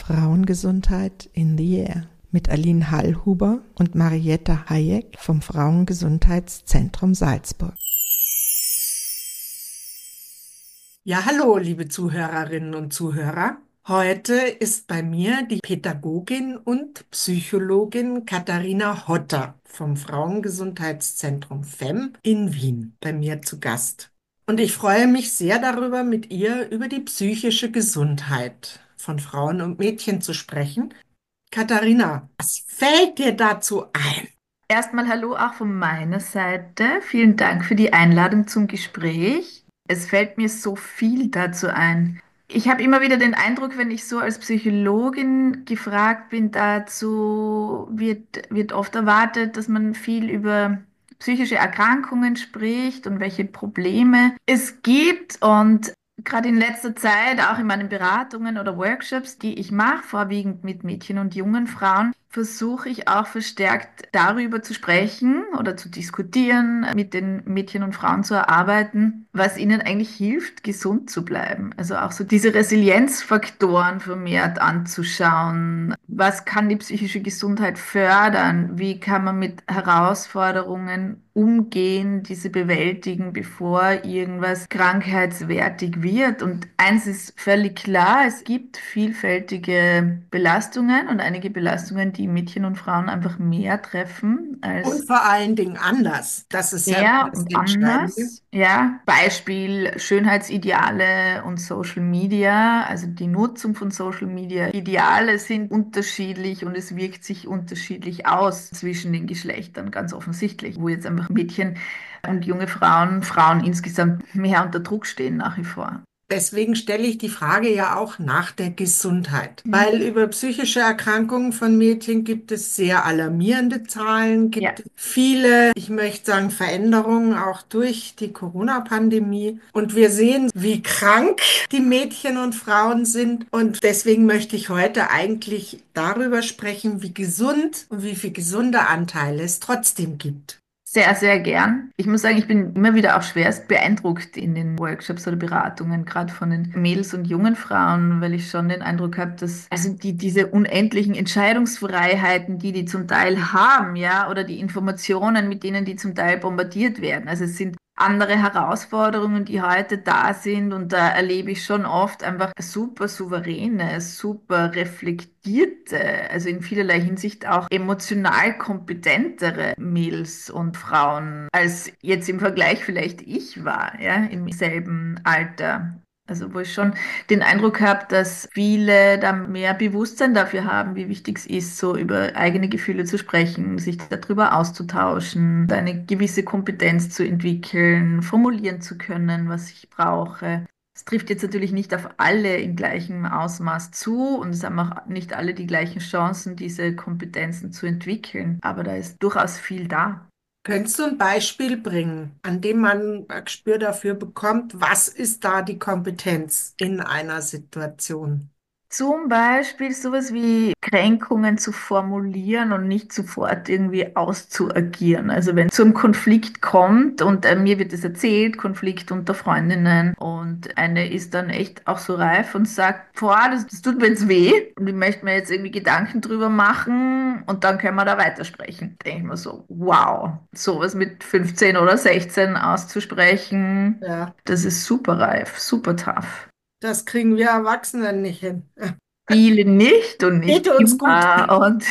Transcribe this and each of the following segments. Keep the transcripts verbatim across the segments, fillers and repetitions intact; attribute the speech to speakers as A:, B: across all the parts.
A: Frauengesundheit in the Air mit Aline Hallhuber und Marietta Hayek vom Frauengesundheitszentrum Salzburg.
B: Ja, hallo, liebe Zuhörerinnen und Zuhörer. Heute ist bei mir die Pädagogin und Psychologin Katharina Hotter vom Frauengesundheitszentrum F E M in Wien bei mir zu Gast. Und ich freue mich sehr darüber, mit ihr über die psychische Gesundheit von Frauen und Mädchen zu sprechen. Katharina, was fällt dir dazu ein?
C: Erstmal hallo auch von meiner Seite. Vielen Dank für die Einladung zum Gespräch. Es fällt mir so viel dazu ein. Ich habe immer wieder den Eindruck, wenn ich so als Psychologin gefragt bin dazu, wird, wird oft erwartet, dass man viel über psychische Erkrankungen spricht und welche Probleme es gibt. Und gerade in letzter Zeit, auch in meinen Beratungen oder Workshops, die ich mache, vorwiegend mit Mädchen und jungen Frauen, versuche ich auch verstärkt darüber zu sprechen oder zu diskutieren, mit den Mädchen und Frauen zu erarbeiten, was ihnen eigentlich hilft, gesund zu bleiben. Also auch so diese Resilienzfaktoren vermehrt anzuschauen. Was kann die psychische Gesundheit fördern? Wie kann man mit Herausforderungen umgehen, diese bewältigen, bevor irgendwas krankheitswertig wird? Und eins ist völlig klar, es gibt vielfältige Belastungen und einige Belastungen, die Mädchen und Frauen einfach mehr treffen als
B: Und vor allen Dingen anders. Das ist ja
C: mehr
B: das
C: und
B: Entscheidende.
C: anders. Ja, Beispiel Schönheitsideale und Social Media, also die Nutzung von Social Media. Ideale sind unterschiedlich und es wirkt sich unterschiedlich aus zwischen den Geschlechtern, ganz offensichtlich, wo jetzt einfach Mädchen und junge Frauen, Frauen insgesamt mehr unter Druck stehen nach wie vor.
B: Deswegen stelle ich die Frage ja auch nach der Gesundheit,
C: Mhm.
B: weil über psychische Erkrankungen von Mädchen gibt es sehr alarmierende Zahlen, gibt
C: Ja.
B: es viele, ich möchte sagen, Veränderungen auch durch die Corona-Pandemie. Und wir sehen, wie krank die Mädchen und Frauen sind. Und deswegen möchte ich heute eigentlich darüber sprechen, wie gesund und wie viel gesunde Anteile es trotzdem gibt.
C: Sehr, sehr gern. Ich muss sagen, ich bin immer wieder auch schwerst beeindruckt in den Workshops oder Beratungen, gerade von den Mädels und jungen Frauen, weil ich schon den Eindruck habe, dass also die, diese unendlichen Entscheidungsfreiheiten, die die zum Teil haben, ja, oder die Informationen, mit denen die zum Teil bombardiert werden. Also es sind andere Herausforderungen, die heute da sind. Und da erlebe ich schon oft einfach super souveräne, super reflektierte, also in vielerlei Hinsicht auch emotional kompetentere Mädels und Frauen, als jetzt im Vergleich vielleicht ich war, ja, im selben Alter. Also wo ich schon den Eindruck habe, dass viele da mehr Bewusstsein dafür haben, wie wichtig es ist, so über eigene Gefühle zu sprechen, sich darüber auszutauschen, eine gewisse Kompetenz zu entwickeln, formulieren zu können, was ich brauche. Es trifft jetzt natürlich nicht auf alle in gleichem Ausmaß zu und es haben auch nicht alle die gleichen Chancen, diese Kompetenzen zu entwickeln, aber da ist durchaus viel da.
B: Könntest du ein Beispiel bringen, an dem man ein Gespür dafür bekommt, was ist da die Kompetenz in einer Situation?
C: Zum Beispiel sowas wie Kränkungen zu formulieren und nicht sofort irgendwie auszuagieren. Also wenn es zum Konflikt kommt und äh, mir wird es erzählt, Konflikt unter Freundinnen und eine ist dann echt auch so reif und sagt, boah, das, das tut mir jetzt weh und ich möchte mir jetzt irgendwie Gedanken drüber machen und dann können wir da weitersprechen. Denke ich mir so, wow, sowas mit fünfzehn oder sechzehn auszusprechen,
B: Ja,
C: das ist super reif, super tough.
B: das kriegen wir Erwachsenen nicht hin.
C: Viele nicht und
B: Geht
C: nicht
B: uns gut.
C: immer. Und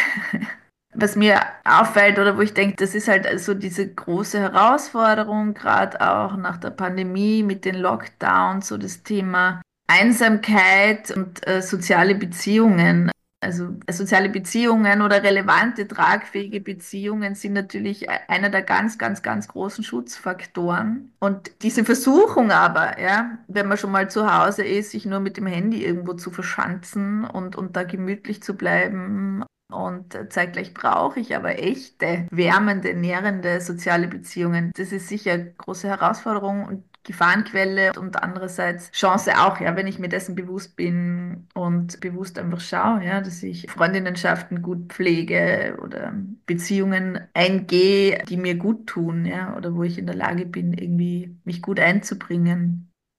C: was mir auffällt oder wo ich denke, das ist halt so diese große Herausforderung, gerade auch nach der Pandemie mit den Lockdowns, so das Thema Einsamkeit und äh, soziale Beziehungen. Also äh, soziale Beziehungen oder relevante, tragfähige Beziehungen sind natürlich e- einer der ganz, ganz, ganz großen Schutzfaktoren. Und diese Versuchung aber, ja, wenn man schon mal zu Hause ist, sich nur mit dem Handy irgendwo zu verschanzen und, und da gemütlich zu bleiben. Und äh, zeitgleich brauche ich aber echte, wärmende, nährende soziale Beziehungen. Das ist sicher eine große Herausforderung und Gefahrenquelle und andererseits Chance auch, ja, wenn ich mir dessen bewusst bin und bewusst einfach schaue, ja, dass ich Freundinnenschaften gut pflege oder Beziehungen eingehe, die mir gut tun, ja, oder wo ich in der Lage bin, irgendwie mich gut einzubringen.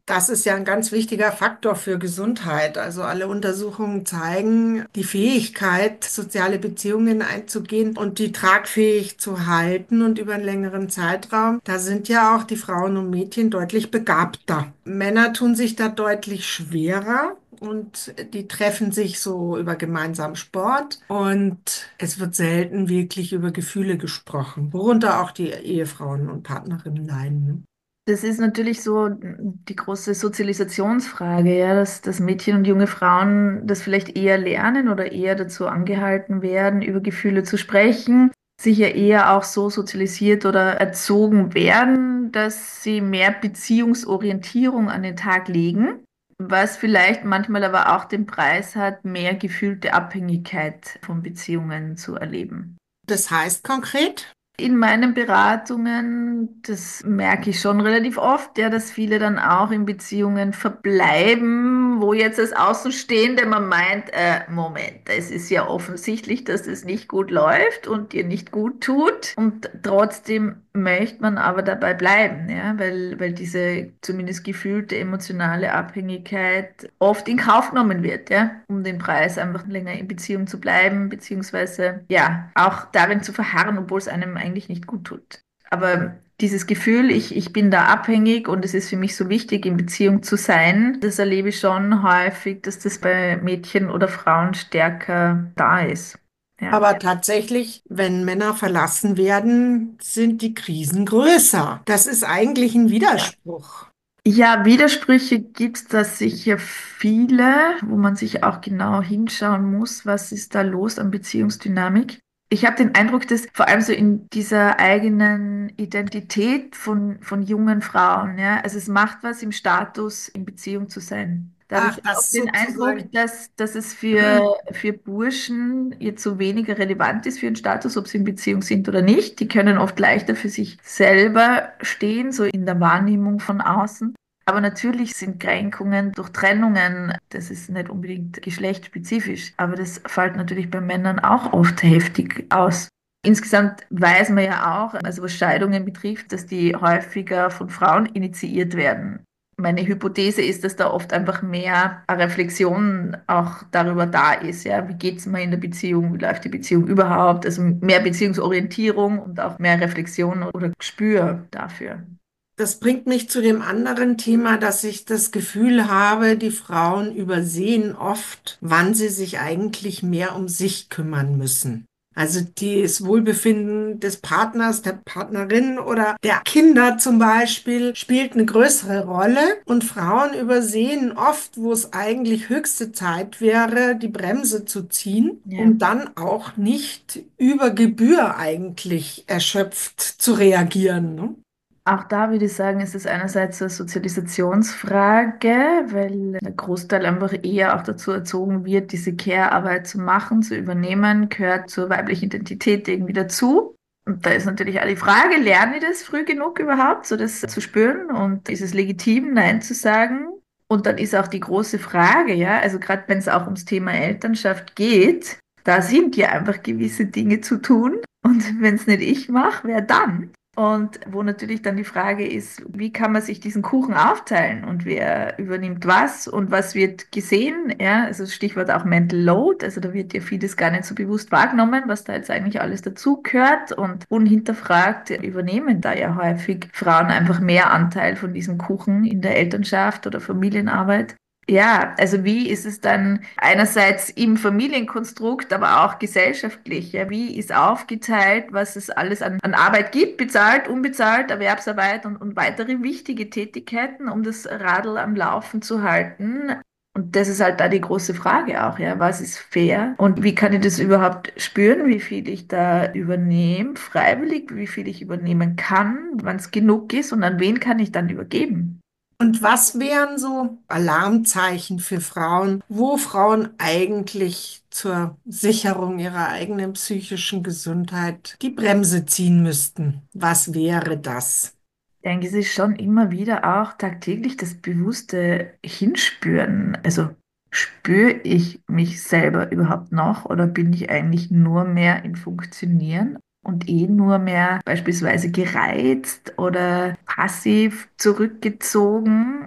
B: Das ist ja ein ganz wichtiger Faktor für Gesundheit. Also alle Untersuchungen zeigen, die Fähigkeit, soziale Beziehungen einzugehen und die tragfähig zu halten und über einen längeren Zeitraum, da sind ja auch die Frauen und Mädchen deutlich begabter. Männer tun sich da deutlich schwerer. Und die treffen sich so über gemeinsamen Sport und es wird selten wirklich über Gefühle gesprochen, worunter auch die Ehefrauen und Partnerinnen leiden. Ne?
C: Das ist natürlich so die große Sozialisationsfrage, ja, dass, dass Mädchen und junge Frauen das vielleicht eher lernen oder eher dazu angehalten werden, über Gefühle zu sprechen, sicher eher auch so sozialisiert oder erzogen werden, dass sie mehr Beziehungsorientierung an den Tag legen, was vielleicht manchmal aber auch den Preis hat, mehr gefühlte Abhängigkeit von Beziehungen zu erleben.
B: Das heißt konkret?
C: In meinen Beratungen, das merke ich schon relativ oft, ja, dass viele dann auch in Beziehungen verbleiben, wo jetzt als Außenstehende man meint, äh, Moment, es ist ja offensichtlich, dass es nicht gut läuft und dir nicht gut tut. Und trotzdem möchte man aber dabei bleiben, ja, weil, weil diese zumindest gefühlte emotionale Abhängigkeit oft in Kauf genommen wird, ja, um den Preis einfach länger in Beziehung zu bleiben, beziehungsweise ja, auch darin zu verharren, obwohl es einem eigentlich nicht gut tut. Aber dieses Gefühl, ich, ich bin da abhängig und es ist für mich so wichtig, in Beziehung zu sein, das erlebe ich schon häufig, dass das bei Mädchen oder Frauen stärker da ist. Ja.
B: Aber tatsächlich, wenn Männer verlassen werden, sind die Krisen größer. Das ist eigentlich ein Widerspruch.
C: Ja, Widersprüche gibt es da sicher viele, wo man sich auch genau hinschauen muss, was ist da los an Beziehungsdynamik. Ich habe den Eindruck, dass vor allem so in dieser eigenen Identität von, von jungen Frauen, ja, also es macht was im Status, in Beziehung zu sein. Da habe
B: Ach,
C: ich auch
B: das
C: den Eindruck,
B: sozusagen.
C: dass, dass es für, für Burschen jetzt so weniger relevant ist für den Status, ob sie in Beziehung sind oder nicht. Die können oft leichter für sich selber stehen, so in der Wahrnehmung von außen. Aber natürlich sind Kränkungen durch Trennungen, das ist nicht unbedingt geschlechtsspezifisch, aber das fällt natürlich bei Männern auch oft heftig aus. Insgesamt weiß man ja auch, also was Scheidungen betrifft, dass die häufiger von Frauen initiiert werden. Meine Hypothese ist, dass da oft einfach mehr Reflexion auch darüber da ist, ja, wie geht es mir in der Beziehung, wie läuft die Beziehung überhaupt, also mehr Beziehungsorientierung und auch mehr Reflexion oder Gespür dafür.
B: Das bringt mich zu dem anderen Thema, dass ich das Gefühl habe, die Frauen übersehen oft, wann sie sich eigentlich mehr um sich kümmern müssen. Also das Wohlbefinden des Partners, der Partnerin oder der Kinder zum Beispiel spielt eine größere Rolle und Frauen übersehen oft, wo es eigentlich höchste Zeit wäre, die Bremse zu ziehen,
C: Ja.
B: um dann auch nicht über Gebühr eigentlich erschöpft zu reagieren, ne?
C: Auch da würde ich sagen, ist es einerseits eine Sozialisationsfrage, weil der Großteil einfach eher auch dazu erzogen wird, diese Care-Arbeit zu machen, zu übernehmen, gehört zur weiblichen Identität irgendwie dazu. Und da ist natürlich auch die Frage, lerne ich das früh genug überhaupt, so das zu spüren? Und ist es legitim, Nein zu sagen? Und dann ist auch die große Frage, ja, also gerade wenn es auch ums Thema Elternschaft geht, da sind ja einfach gewisse Dinge zu tun. Und wenn es nicht ich mache, wer dann? Und wo natürlich dann die Frage ist, wie kann man sich diesen Kuchen aufteilen und wer übernimmt was und was wird gesehen? Ja, also Stichwort auch Mental Load, also da wird ja vieles gar nicht so bewusst wahrgenommen, was da jetzt eigentlich alles dazugehört und unhinterfragt übernehmen da ja häufig Frauen einfach mehr Anteil von diesem Kuchen in der Elternschaft oder Familienarbeit. Ja, also wie ist es dann einerseits im Familienkonstrukt, aber auch gesellschaftlich? Ja, wie ist aufgeteilt, was es alles an, an Arbeit gibt, bezahlt, unbezahlt, Erwerbsarbeit und, und weitere wichtige Tätigkeiten, um das Radl am Laufen zu halten? Und das ist halt da die große Frage auch, ja, was ist fair und wie kann ich das überhaupt spüren, wie viel ich da übernehme, freiwillig, wie viel ich übernehmen kann, wann es genug ist und an wen kann ich dann übergeben?
B: Und was wären so Alarmzeichen für Frauen, wo Frauen eigentlich zur Sicherung ihrer eigenen psychischen Gesundheit die Bremse ziehen müssten? Was wäre das?
C: Ich denke, es ist schon immer wieder auch tagtäglich das bewusste Hinspüren. Also spüre ich mich selber überhaupt noch oder bin ich eigentlich nur mehr in Funktionieren und eh nur mehr beispielsweise gereizt oder passiv zurückgezogen?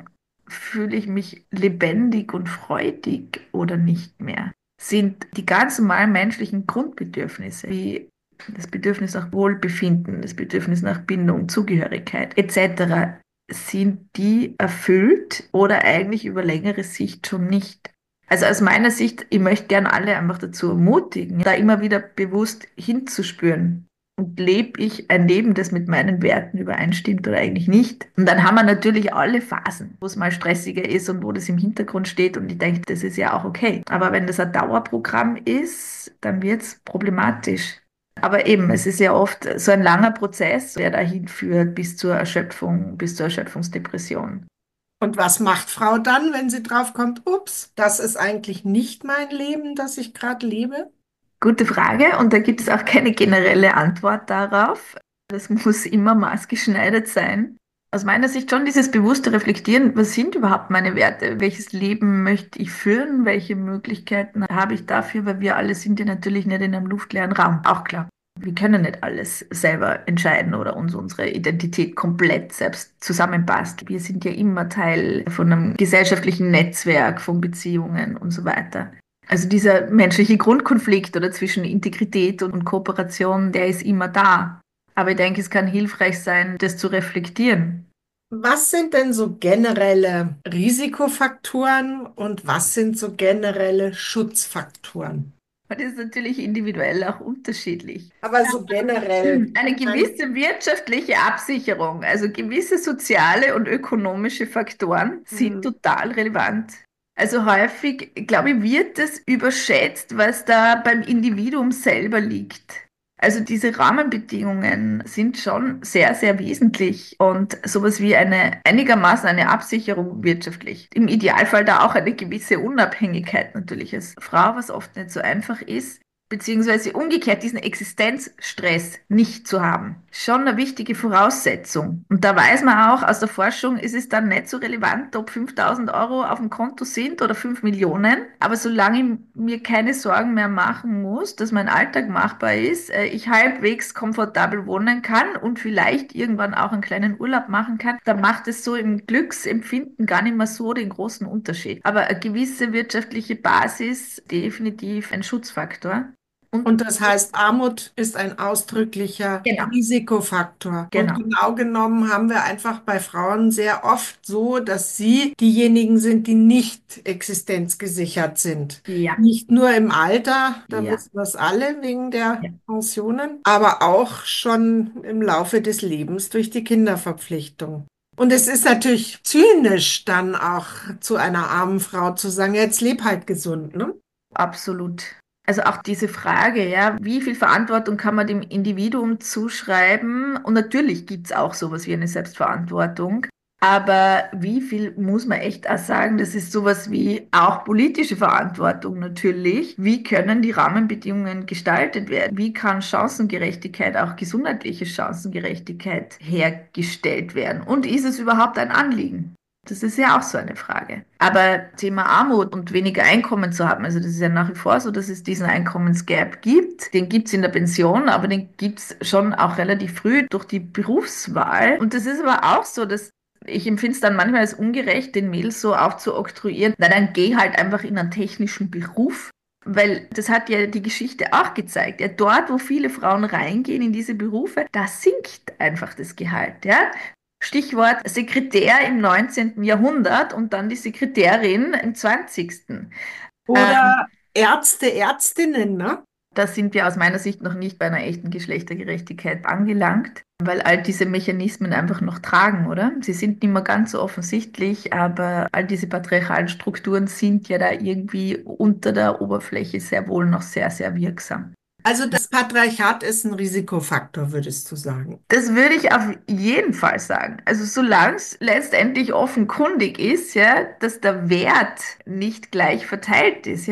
C: fühle ich mich lebendig und freudig oder nicht mehr? Sind die ganz normalen menschlichen Grundbedürfnisse, wie das Bedürfnis nach Wohlbefinden, das Bedürfnis nach Bindung, Zugehörigkeit et cetera, sind die erfüllt oder eigentlich über längere Sicht schon nicht? Also aus meiner Sicht, ich möchte gern alle einfach dazu ermutigen, da immer wieder bewusst hinzuspüren. Und lebe ich ein Leben, das mit meinen Werten übereinstimmt oder eigentlich nicht? Und dann haben wir natürlich alle Phasen, wo es mal stressiger ist und wo das im Hintergrund steht. Und ich denke, das ist ja auch okay. Aber wenn das ein Dauerprogramm ist, dann wird es problematisch. Aber eben, es ist ja oft so ein langer Prozess, der dahin führt bis zur Erschöpfung, bis zur Erschöpfungsdepression.
B: Und was macht Frau dann, wenn sie draufkommt, ups, das ist eigentlich nicht mein Leben, das ich gerade lebe?
C: Gute Frage, und da gibt es auch keine generelle Antwort darauf. Das muss immer maßgeschneidert sein. Aus meiner Sicht schon dieses bewusste Reflektieren, was sind überhaupt meine Werte? Welches Leben möchte ich führen? Welche Möglichkeiten habe ich dafür? Weil wir alle sind ja natürlich nicht in einem luftleeren Raum, auch klar. Wir können nicht alles selber entscheiden oder uns unsere Identität komplett selbst zusammenpasst. Wir sind ja immer Teil von einem gesellschaftlichen Netzwerk, von Beziehungen und so weiter. Also dieser menschliche Grundkonflikt oder zwischen Integrität und Kooperation, der ist immer da. Aber ich denke, es kann hilfreich sein, das zu reflektieren.
B: Was sind denn so generelle Risikofaktoren und was sind so generelle Schutzfaktoren?
C: Das ist natürlich individuell auch unterschiedlich.
B: Aber so generell,
C: Eine gewisse wirtschaftliche Absicherung, also gewisse soziale und ökonomische Faktoren sind
B: hm,
C: total relevant. Also häufig, glaube ich, wird es überschätzt, was da beim Individuum selber liegt. Also diese Rahmenbedingungen sind schon sehr, sehr wesentlich und sowas wie eine einigermaßen eine Absicherung wirtschaftlich. Im Idealfall da auch eine gewisse Unabhängigkeit natürlich als Frau, was oft nicht so einfach ist, beziehungsweise umgekehrt diesen Existenzstress nicht zu haben. Schon eine wichtige Voraussetzung. Und da weiß man auch aus der Forschung, ist es dann nicht so relevant, ob fünftausend Euro auf dem Konto sind oder fünf Millionen. Aber solange ich mir keine Sorgen mehr machen muss, dass mein Alltag machbar ist, äh, ich halbwegs komfortabel wohnen kann und vielleicht irgendwann auch einen kleinen Urlaub machen kann, dann macht es so im Glücksempfinden gar nicht mehr so den großen Unterschied. Aber eine gewisse wirtschaftliche Basis, definitiv ein Schutzfaktor. Und
B: und das heißt, Armut ist ein ausdrücklicher
C: genau,
B: Risikofaktor. Und
C: genau.
B: genau genommen haben wir einfach bei Frauen sehr oft so, dass sie diejenigen sind, die nicht existenzgesichert sind.
C: Ja,
B: Nicht nur im Alter, da
C: ja,
B: wissen wir es alle wegen der
C: ja.
B: Pensionen, aber auch schon im Laufe des Lebens durch die Kinderverpflichtung. Und es ist natürlich zynisch, dann auch zu einer armen Frau zu sagen, ja, jetzt leb halt gesund, ne?
C: Absolut. Also auch diese Frage, ja, wie viel Verantwortung kann man dem Individuum zuschreiben? Und natürlich gibt es auch sowas wie eine Selbstverantwortung. Aber wie viel muss man echt auch sagen, das ist sowas wie auch politische Verantwortung natürlich. Wie können die Rahmenbedingungen gestaltet werden? Wie kann Chancengerechtigkeit, auch gesundheitliche Chancengerechtigkeit hergestellt werden? Und ist es überhaupt ein Anliegen? Das ist ja auch so eine Frage. Aber Thema Armut und weniger Einkommen zu haben, also das ist ja nach wie vor so, dass es diesen Einkommensgap gibt. Den gibt es in der Pension, aber den gibt es schon auch relativ früh durch die Berufswahl. Und das ist aber auch so, dass ich empfinde es dann manchmal als ungerecht, den Mädels so aufzuoktroyieren. Na, dann geh halt einfach in einen technischen Beruf. Weil das hat ja die Geschichte auch gezeigt. Ja, dort, wo viele Frauen reingehen in diese Berufe, da sinkt einfach das Gehalt. Ja? Stichwort Sekretär im neunzehnten. Jahrhundert und dann die Sekretärin im zwanzigsten. Ähm,
B: Oder Ärzte, Ärztinnen, ne?
C: Da sind wir aus meiner Sicht noch nicht bei einer echten Geschlechtergerechtigkeit angelangt, weil all diese Mechanismen einfach noch tragen, oder? Sie sind nicht mehr ganz so offensichtlich, aber all diese patriarchalen Strukturen sind ja da irgendwie unter der Oberfläche sehr wohl noch sehr, sehr wirksam.
B: Also das Patriarchat ist ein Risikofaktor, würdest du sagen.
C: Das würde ich auf jeden Fall sagen. Also solange es letztendlich offenkundig ist, ja, dass der Wert nicht gleich verteilt ist, ja.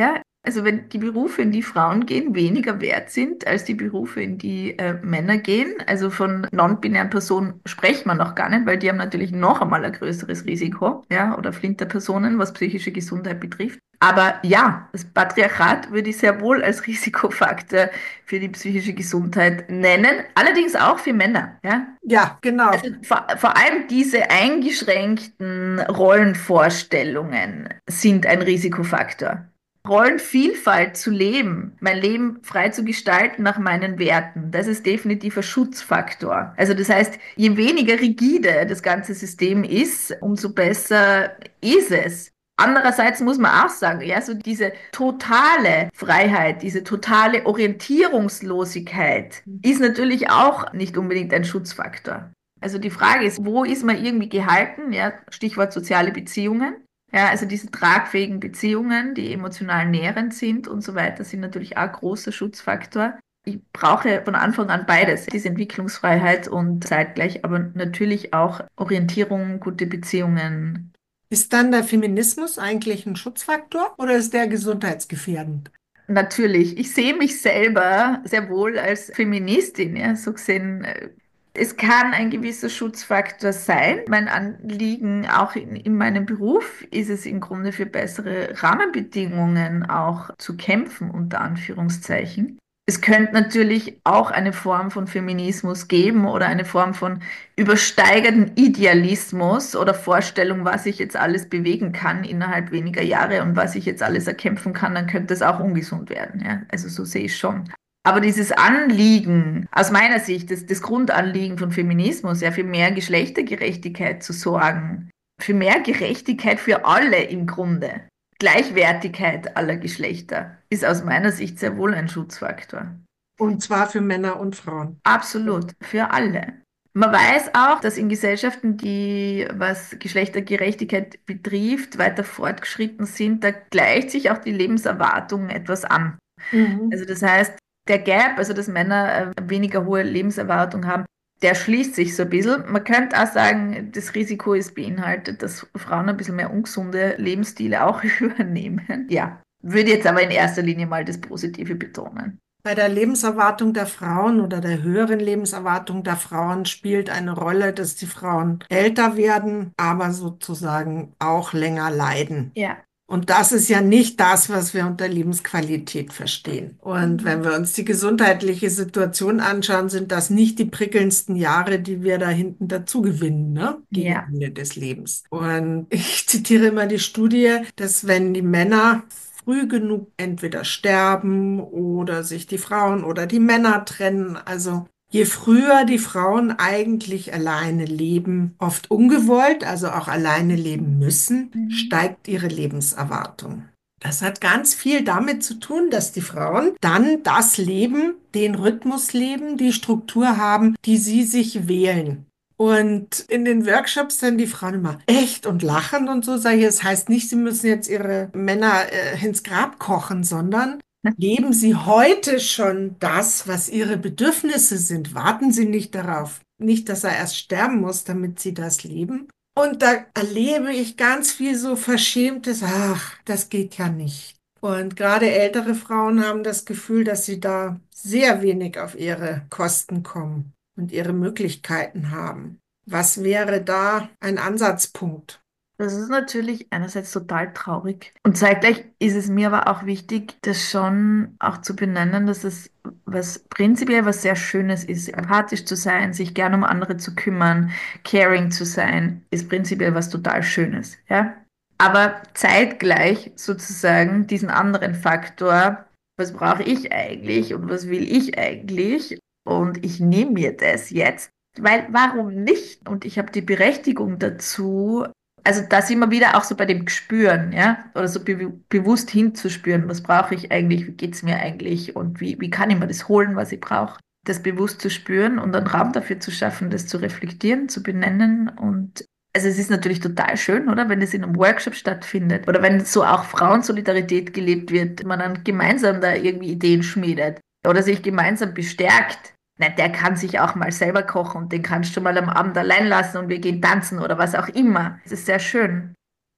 C: Also wenn die Berufe, in die Frauen gehen, weniger wert sind als die Berufe, in die äh, Männer gehen, also von non-binären Personen sprechen wir noch gar nicht, weil die haben natürlich noch einmal ein größeres Risiko, ja, oder Flinterpersonen, was psychische Gesundheit betrifft. Aber ja, das Patriarchat würde ich sehr wohl als Risikofaktor für die psychische Gesundheit nennen, allerdings auch für Männer, ja.
B: Ja, genau.
C: Also vor, vor allem diese eingeschränkten Rollenvorstellungen sind ein Risikofaktor. Rollenvielfalt zu leben, mein Leben frei zu gestalten nach meinen Werten, das ist definitiv ein Schutzfaktor. Also das heißt, je weniger rigide das ganze System ist, umso besser ist es. Andererseits muss man auch sagen, ja, so diese totale Freiheit, diese totale Orientierungslosigkeit ist natürlich auch nicht unbedingt ein Schutzfaktor. Also die Frage ist, wo ist man irgendwie gehalten? Ja, Stichwort soziale Beziehungen. Ja, also diese tragfähigen Beziehungen, die emotional nährend sind und so weiter, sind natürlich auch ein großer Schutzfaktor. Ich brauche von Anfang an beides, diese Entwicklungsfreiheit und zeitgleich, aber natürlich auch Orientierung, gute Beziehungen.
B: Ist dann der Feminismus eigentlich ein Schutzfaktor oder ist der gesundheitsgefährdend?
C: Natürlich, ich sehe mich selber sehr wohl als Feministin, ja, so gesehen. äh, Es kann ein gewisser Schutzfaktor sein. Mein Anliegen auch in, in meinem Beruf ist es im Grunde für bessere Rahmenbedingungen auch zu kämpfen, unter Anführungszeichen. Es könnte natürlich auch eine Form von Feminismus geben oder eine Form von übersteigerten Idealismus oder Vorstellung, was ich jetzt alles bewegen kann innerhalb weniger Jahre und was ich jetzt alles erkämpfen kann, dann könnte es auch ungesund werden. Ja? Also so sehe ich schon. Aber dieses Anliegen, aus meiner Sicht, das, das Grundanliegen von Feminismus, ja, für mehr Geschlechtergerechtigkeit zu sorgen, für mehr Gerechtigkeit für alle im Grunde, Gleichwertigkeit aller Geschlechter, ist aus meiner Sicht sehr wohl ein Schutzfaktor.
B: Und zwar für Männer und Frauen.
C: Absolut, für alle. Man weiß auch, dass in Gesellschaften, die, was Geschlechtergerechtigkeit betrifft, weiter fortgeschritten sind, da gleicht sich auch die Lebenserwartung etwas an.
B: Mhm.
C: Also das heißt, der Gap, also dass Männer äh, weniger hohe Lebenserwartung haben, der schließt sich so ein bisschen. Man könnte auch sagen, das Risiko ist beinhaltet, dass Frauen ein bisschen mehr ungesunde Lebensstile auch übernehmen. Ja, würde jetzt aber in erster Linie mal das Positive betonen.
B: Bei der Lebenserwartung der Frauen oder der höheren Lebenserwartung der Frauen spielt eine Rolle, dass die Frauen älter werden, aber sozusagen auch länger leiden.
C: Ja.
B: Und das ist ja nicht das, was wir unter Lebensqualität verstehen. Und wenn wir uns die gesundheitliche Situation anschauen, sind das nicht die prickelndsten Jahre, die wir da hinten dazu gewinnen, ne? Gegen
C: Ja.
B: Ende des Lebens. Und ich zitiere immer die Studie, dass wenn die Männer früh genug entweder sterben oder sich die Frauen oder die Männer trennen, also je früher die Frauen eigentlich alleine leben, oft ungewollt, also auch alleine leben müssen,
C: Mhm.
B: steigt ihre Lebenserwartung. Das hat ganz viel damit zu tun, dass die Frauen dann das leben, den Rhythmus leben, die Struktur haben, die sie sich wählen. Und in den Workshops dann die Frauen immer echt und lachen und so, sage ich, das heißt nicht, sie müssen jetzt ihre Männer äh, ins Grab kochen, sondern leben Sie heute schon das, was Ihre Bedürfnisse sind? Warten Sie nicht darauf, nicht, dass er erst sterben muss, damit Sie das leben. Und da erlebe ich ganz viel so Verschämtes, ach, das geht ja nicht. Und gerade ältere Frauen haben das Gefühl, dass sie da sehr wenig auf ihre Kosten kommen und ihre Möglichkeiten haben. Was wäre da ein Ansatzpunkt?
C: Das ist natürlich einerseits total traurig. Und zeitgleich ist es mir aber auch wichtig, das schon auch zu benennen, dass es was prinzipiell was sehr Schönes ist. Empathisch zu sein, sich gern um andere zu kümmern, caring zu sein, ist prinzipiell was total Schönes, ja. Aber zeitgleich sozusagen diesen anderen Faktor, was brauche ich eigentlich und was will ich eigentlich? Und ich nehme mir das jetzt, weil warum nicht? Und ich habe die Berechtigung dazu, also da sind wir wieder auch so bei dem Gespüren, ja, oder so be bewusst hinzuspüren, was brauche ich eigentlich, wie geht's mir eigentlich und wie, wie kann ich mir das holen, was ich brauche. Das bewusst zu spüren und einen Raum dafür zu schaffen, das zu reflektieren, zu benennen. Und also es ist natürlich total schön, oder, wenn es in einem Workshop stattfindet oder wenn so auch Frauensolidarität gelebt wird, man dann gemeinsam da irgendwie Ideen schmiedet oder sich gemeinsam bestärkt. Na, der kann sich auch mal selber kochen und den kannst du mal am Abend allein lassen und wir gehen tanzen oder was auch immer. Es ist sehr schön.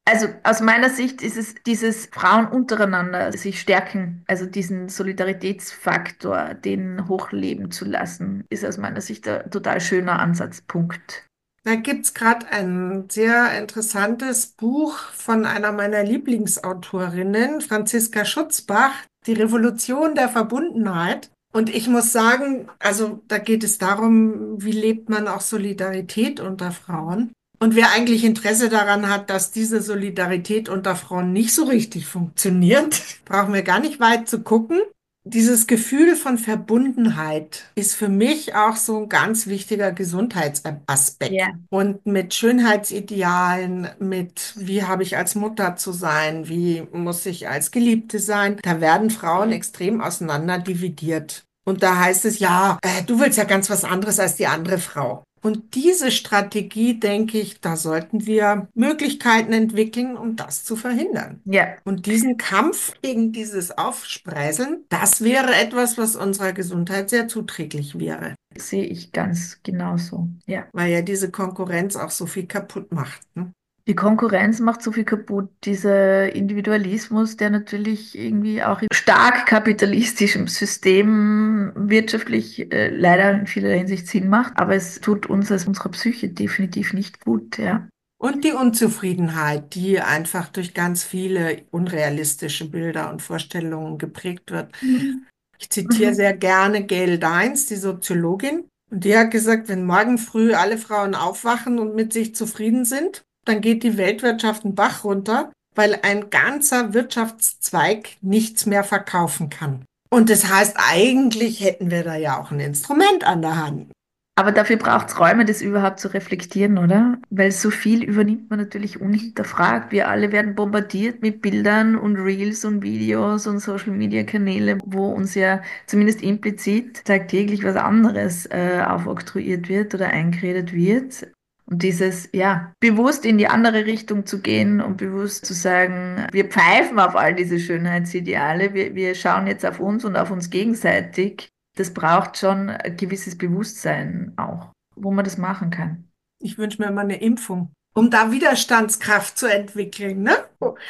C: Also aus meiner Sicht ist es dieses Frauen untereinander sich stärken, also diesen Solidaritätsfaktor, den hochleben zu lassen, ist aus meiner Sicht ein total schöner Ansatzpunkt.
B: Da gibt's gerade ein sehr interessantes Buch von einer meiner Lieblingsautorinnen, Franziska Schutzbach, Die Revolution der Verbundenheit. Und ich muss sagen, also da geht es darum, wie lebt man auch Solidarität unter Frauen. Und wer eigentlich Interesse daran hat, dass diese Solidarität unter Frauen nicht so richtig funktioniert, brauchen wir gar nicht weit zu gucken. Dieses Gefühl von Verbundenheit ist für mich auch so ein ganz wichtiger Gesundheitsaspekt.
C: Ja.
B: Und mit Schönheitsidealen, mit wie habe ich als Mutter zu sein, wie muss ich als Geliebte sein, da werden Frauen extrem auseinander dividiert. Und da heißt es, ja, äh, du willst ja ganz was anderes als die andere Frau. Und diese Strategie, denke ich, da sollten wir Möglichkeiten entwickeln, um das zu verhindern.
C: Ja,
B: Und diesen Kampf gegen dieses Aufspreiseln, das wäre etwas, was unserer Gesundheit sehr zuträglich wäre,
C: sehe ich ganz genauso. Ja.
B: weil ja diese Konkurrenz auch so viel kaputt macht. Ne?
C: Die Konkurrenz macht so viel kaputt. Dieser Individualismus, der natürlich irgendwie auch im stark kapitalistischen System wirtschaftlich äh, leider in vieler Hinsicht Sinn macht, aber es tut uns als unserer Psyche definitiv nicht gut, ja.
B: Und die Unzufriedenheit, die einfach durch ganz viele unrealistische Bilder und Vorstellungen geprägt wird.
C: Mhm.
B: Ich zitiere
C: Mhm.
B: sehr gerne Gail Dines, die Soziologin. Und die hat gesagt, wenn morgen früh alle Frauen aufwachen und mit sich zufrieden sind, dann geht die Weltwirtschaft einen Bach runter, weil ein ganzer Wirtschaftszweig nichts mehr verkaufen kann. Und das heißt, eigentlich hätten wir da ja auch ein Instrument an der Hand.
C: Aber dafür braucht es Räume, das überhaupt zu reflektieren, oder? Weil so viel übernimmt man natürlich unhinterfragt. Wir alle werden bombardiert mit Bildern und Reels und Videos und Social-Media-Kanäle, wo uns ja zumindest implizit tagtäglich was anderes äh, aufoktroyiert wird oder eingeredet wird. Und dieses, ja, bewusst in die andere Richtung zu gehen und bewusst zu sagen, wir pfeifen auf all diese Schönheitsideale, wir, wir schauen jetzt auf uns und auf uns gegenseitig. Das braucht schon ein gewisses Bewusstsein auch, wo man das machen kann.
B: Ich wünsche mir mal eine Impfung, um da Widerstandskraft zu entwickeln, ne?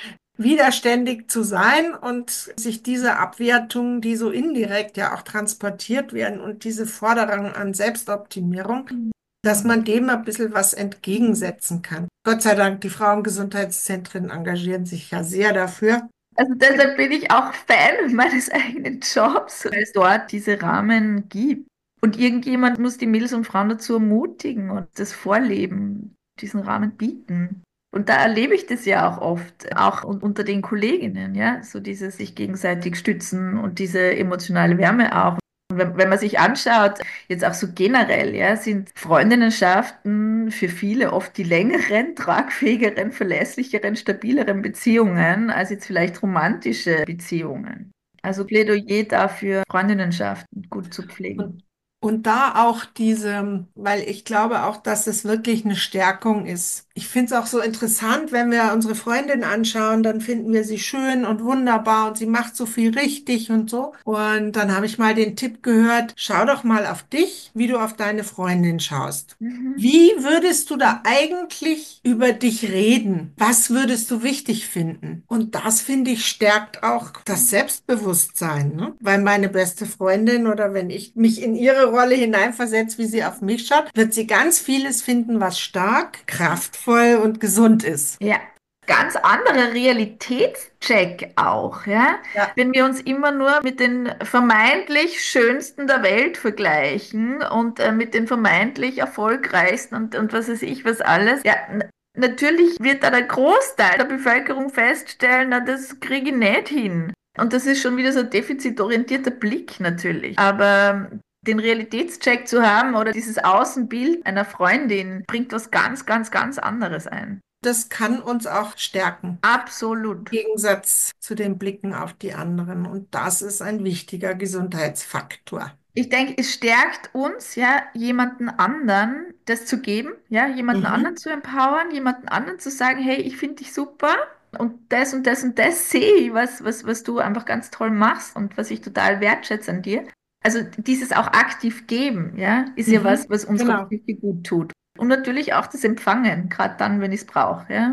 B: Widerständig zu sein und sich diese Abwertungen, die so indirekt ja auch transportiert werden und diese Forderung an Selbstoptimierung, dass man dem ein bisschen was entgegensetzen kann. Gott sei Dank, die Frauengesundheitszentren engagieren sich ja sehr dafür.
C: Also deshalb bin ich auch Fan meines eigenen Jobs, weil es dort diese Rahmen gibt. Und irgendjemand muss die Mädels und Frauen dazu ermutigen und das Vorleben, diesen Rahmen bieten. Und da erlebe ich das ja auch oft, auch un- unter den Kolleginnen, ja, so dieses sich gegenseitig stützen und diese emotionale Wärme auch. Und wenn, wenn man sich anschaut, jetzt auch so generell, ja, sind Freundinnenschaften für viele oft die längeren, tragfähigeren, verlässlicheren, stabileren Beziehungen als jetzt vielleicht romantische Beziehungen. Also Plädoyer dafür, Freundinnenschaften gut zu pflegen.
B: Und, und da auch diese, weil ich glaube auch, dass es wirklich eine Stärkung ist. Ich finde es auch so interessant, wenn wir unsere Freundin anschauen, dann finden wir sie schön und wunderbar und sie macht so viel richtig und so. Und dann habe ich mal den Tipp gehört, schau doch mal auf dich, wie du auf deine Freundin schaust.
C: Mhm.
B: Wie würdest du da eigentlich über dich reden? Was würdest du wichtig finden? Und das, finde ich, stärkt auch das Selbstbewusstsein, ne? Weil meine beste Freundin oder wenn ich mich in ihre Rolle hineinversetze, wie sie auf mich schaut, wird sie ganz vieles finden, was stark, kraftvoll und gesund ist.
C: Ja, ganz anderer Realitätscheck auch, ja.
B: Ja.
C: Wenn wir uns immer nur mit den vermeintlich Schönsten der Welt vergleichen und äh, mit den vermeintlich Erfolgreichsten und, und was weiß ich, was alles, ja, n- natürlich wird da der Großteil der Bevölkerung feststellen, na, das kriege ich nicht hin. Und das ist schon wieder so ein defizitorientierter Blick natürlich. Aber den Realitätscheck zu haben oder dieses Außenbild einer Freundin bringt was ganz, ganz, ganz anderes ein.
B: Das kann uns auch stärken.
C: Absolut.
B: Im Gegensatz zu den Blicken auf die anderen. Und das ist ein wichtiger Gesundheitsfaktor.
C: Ich denke, es stärkt uns, ja, jemanden anderen das zu geben, ja, jemanden anderen
B: Mhm.
C: zu empowern, jemanden anderen zu sagen, hey, ich finde dich super und das und das und das sehe ich, was, was, was du einfach ganz toll machst und was ich total wertschätze an dir. Also dieses auch aktiv geben, ja, ist ja was,
B: Mhm.
C: was unserer
B: Genau.
C: Psyche gut tut. Und natürlich auch das Empfangen, gerade dann, wenn ich es brauche, ja.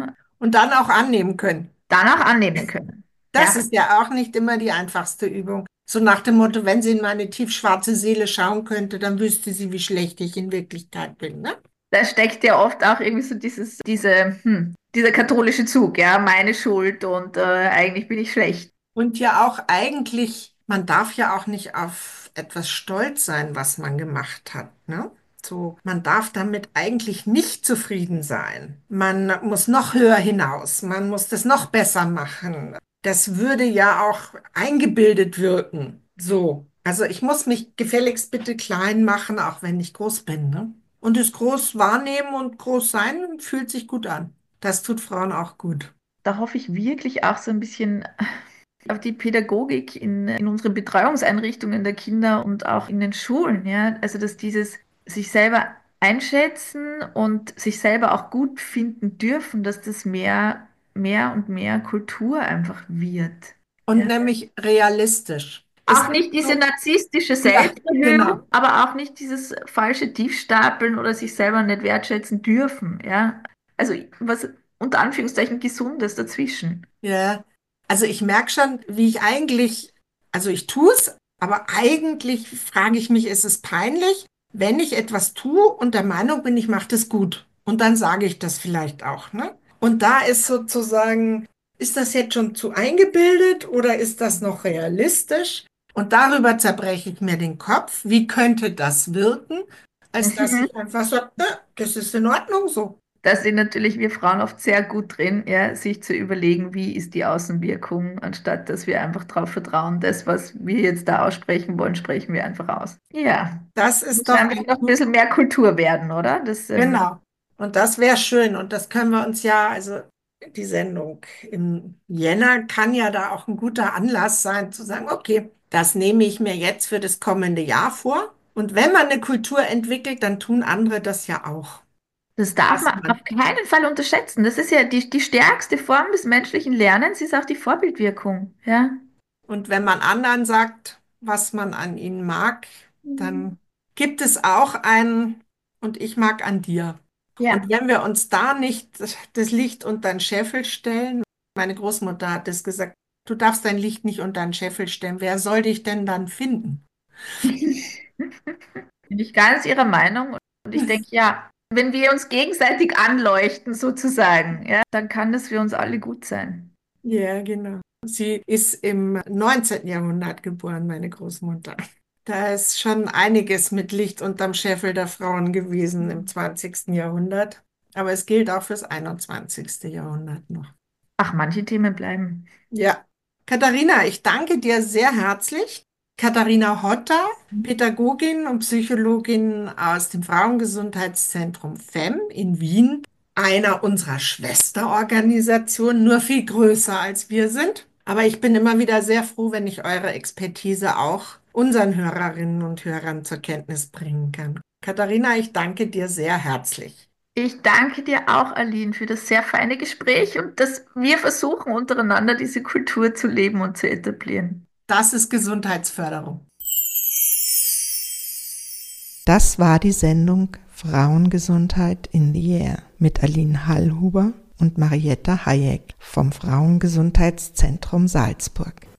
B: Und dann auch annehmen können.
C: Dann auch annehmen können.
B: Das
C: Ja,
B: ist ja auch nicht immer die einfachste Übung. So nach dem Motto, wenn sie in meine tiefschwarze Seele schauen könnte, dann wüsste sie, wie schlecht ich in Wirklichkeit bin, ne?
C: da steckt ja oft auch irgendwie so dieses, diese, hm, dieser katholische Zug, ja, meine Schuld und äh, eigentlich bin ich schlecht.
B: Und ja auch eigentlich, man darf ja auch nicht auf etwas stolz sein, was man gemacht hat, ne? So, man darf damit eigentlich nicht zufrieden sein. Man muss noch höher hinaus, man muss das noch besser machen. Das würde ja auch eingebildet wirken. So, also ich muss mich gefälligst bitte klein machen, auch wenn ich groß bin, ne? Und das groß wahrnehmen und groß sein fühlt sich gut an. Das tut Frauen auch gut.
C: Da hoffe ich wirklich auch so ein bisschen auf die Pädagogik in, in unseren Betreuungseinrichtungen der Kinder und auch in den Schulen, ja. Also, dass dieses sich selber einschätzen und sich selber auch gut finden dürfen, dass das mehr, mehr und mehr Kultur einfach wird.
B: Und
C: Ja.
B: nämlich realistisch. Es
C: Auch
B: gibt
C: nicht diese
B: so,
C: narzisstische
B: ja, genau.
C: Selbsterhöhung, aber auch nicht dieses falsche Tiefstapeln oder sich selber nicht wertschätzen dürfen, ja. Also, was unter Anführungszeichen Gesundes dazwischen.
B: Ja. Also ich merke schon, wie ich eigentlich, also ich tue es, aber eigentlich frage ich mich, ist es peinlich, wenn ich etwas tue und der Meinung bin, ich mache das gut. Und dann sage ich das vielleicht auch, ne? Und da ist sozusagen, ist das jetzt schon zu eingebildet oder ist das noch realistisch? Und darüber zerbreche ich mir den Kopf. Wie könnte das wirken, als dass
C: Mhm.
B: ich einfach sage, ja, das ist in Ordnung so.
C: Da sind natürlich wir Frauen oft sehr gut drin, ja, sich zu überlegen, wie ist die Außenwirkung, anstatt dass wir einfach darauf vertrauen, das, was wir jetzt da aussprechen wollen, sprechen wir einfach aus. Ja,
B: Das ist
C: muss
B: doch
C: einfach
B: ein
C: noch ein bisschen mehr Kultur werden, oder? Das, ähm,
B: Genau. Und das wäre schön. Und das können wir uns ja, also die Sendung im Jänner kann ja da auch ein guter Anlass sein, zu sagen, okay, das nehme ich mir jetzt für das kommende Jahr vor. Und wenn man eine Kultur entwickelt, dann tun andere das ja auch.
C: das darf
B: Was
C: man
B: man,
C: auf keinen Fall unterschätzen. Das ist ja die, die stärkste Form des menschlichen Lernens, ist auch die Vorbildwirkung, ja.
B: und wenn man anderen sagt, was man an ihnen mag,
C: Mhm.
B: dann gibt es auch ein und ich mag an dir.
C: Ja.
B: Und wenn wir uns da nicht das Licht unter den Scheffel stellen, meine Großmutter hat es gesagt, du darfst dein Licht nicht unter den Scheffel stellen. Wer soll dich denn dann finden?
C: Bin ich ganz Ihrer Meinung. Und ich denke, ja, wenn wir uns gegenseitig anleuchten, sozusagen, ja, dann kann das für uns alle gut sein.
B: Ja, genau. Sie ist im neunzehnten. Jahrhundert geboren, meine Großmutter. Da ist schon einiges mit Licht unterm Scheffel der Frauen gewesen im zwanzigsten. Jahrhundert. Aber es gilt auch fürs einundzwanzigste. Jahrhundert noch.
C: Ach, manche Themen bleiben.
B: Ja, Katharina, ich danke dir sehr herzlich. Katharina Hotter, Pädagogin und Psychologin aus dem Frauengesundheitszentrum F E M in Wien, einer unserer Schwesterorganisationen, nur viel größer als wir sind. Aber ich bin immer wieder sehr froh, wenn ich eure Expertise auch unseren Hörerinnen und Hörern zur Kenntnis bringen kann. Katharina, ich danke dir sehr herzlich.
C: Ich danke dir auch, Aline, für das sehr feine Gespräch und dass wir versuchen, untereinander diese Kultur zu leben und zu etablieren.
B: Das ist Gesundheitsförderung.
A: Das war die Sendung Frauengesundheit in the Air mit Aline Hallhuber und Marietta Hayek vom Frauengesundheitszentrum Salzburg.